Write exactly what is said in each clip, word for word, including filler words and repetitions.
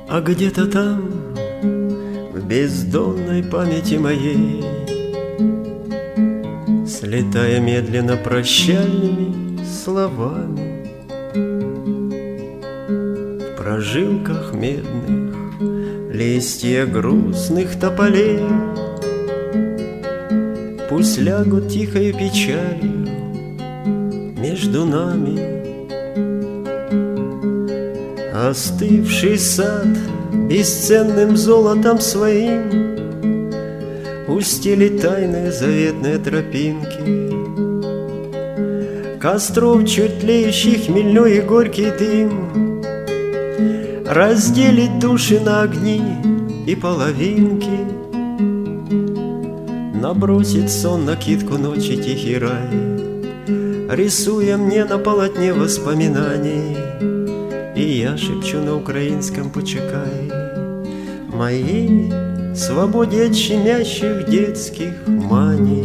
А где-то там, в бездонной памяти моей, слетая медленно прощальными словами, в прожилках медных листья грустных тополей пусть лягут тихою печалью между нами. Остывший сад бесценным золотом своим устили тайные заветные тропинки, костров чуть тлеющих хмельной и горький дым, разделить души на огни и половинки, набросит сон накидку ночи тихий рай, рисуя мне на полотне воспоминаний. И я шепчу на украинском почекай моей свободе от щемящих детских маний.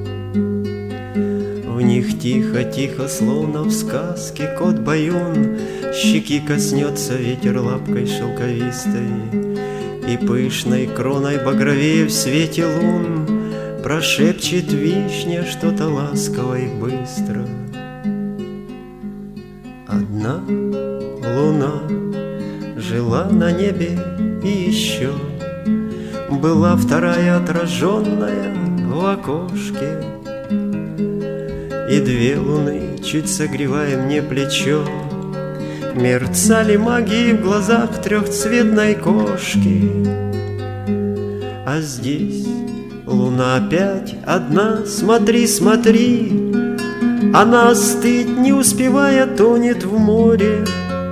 В них тихо-тихо, словно в сказке, кот Баюн щеки коснется ветер лапкой шелковистой, и пышной кроной багровее в свете лун прошепчет вишня что-то ласково и быстро. Одна луна жила на небе, и еще была вторая отраженная в окошке, и две луны, чуть согревая мне плечо, мерцали магии в глазах трехцветной кошки. А здесь луна опять одна, смотри, смотри, она остыть не успевая тонет в море.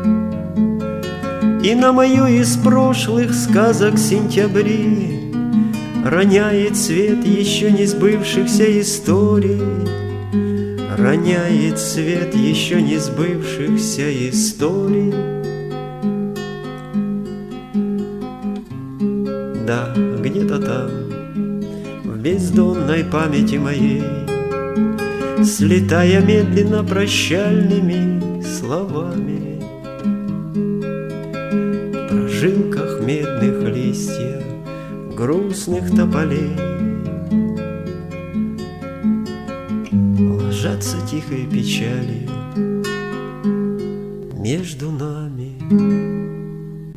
И на мою из прошлых сказок сентябри роняет свет еще не сбывшихся историй, роняет свет еще не сбывшихся историй. Да, где-то там, в бездонной памяти моей, слетая медленно прощальными словами, в прожилках медных листьев грустных тополей ложатся тихой печалью между нами.